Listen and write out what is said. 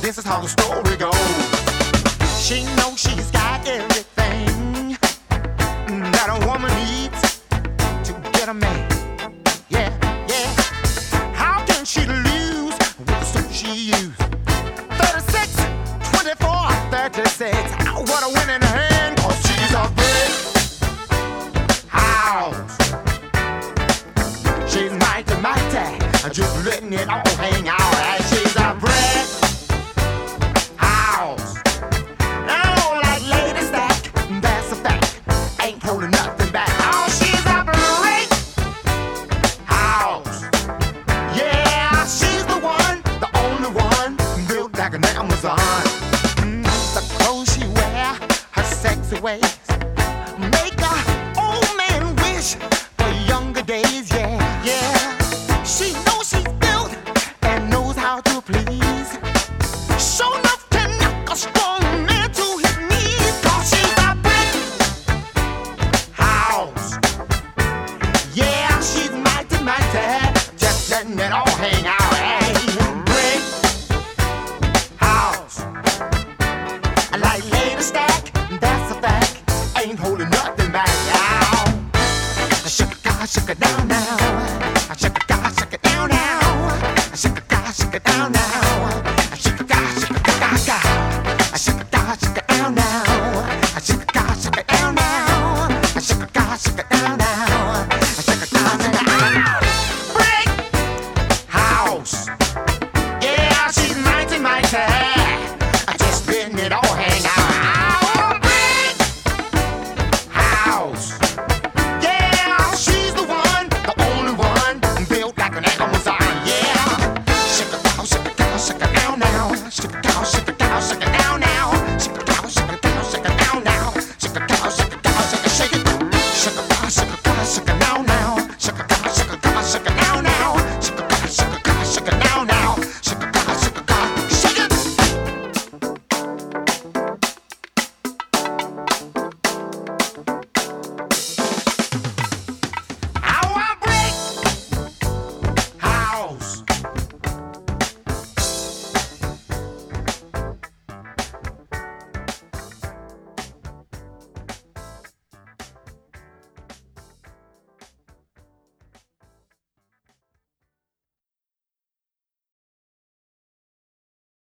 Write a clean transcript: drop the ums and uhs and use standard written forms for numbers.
this is how the story goes. She knows she's got everything that a woman needs to get a man. Yeah, yeah. How can she lose with the suit she used? 36, 24, 36. What a winning hand, 'cause she's a brick house. She's mighty, mighty, just letting it all hang out. And she's a brick house. Oh, like Lady Stack, that's a fact. Ain't holding nothing back. Oh, she's a brick house. Yeah, she's the one, the only one, built like an Amazon. The clothes she wear, her sexy ways, make a old man wish for younger days. Yeah, yeah. She knows she's built and knows how to please. Sure enough can knock a strong man to his knees. 'Cause she's a brick house. Yeah, she's mighty, mighty, just letting it all hang out. Hey, brick house. Like Lady Stack, that's a fact. Ain't holding nothing back. Now, shake it down now. Shake it down now. Shake it down now. Shake it down now. Shake it down now. Shake it down now. Shake it down now. Brick house. Yeah, she's mighty, mighty. Just letting it all hang out. Brick house. Yeah, she's the one, the only one, built like an Amazon. Yeah, shake it down now. Shake it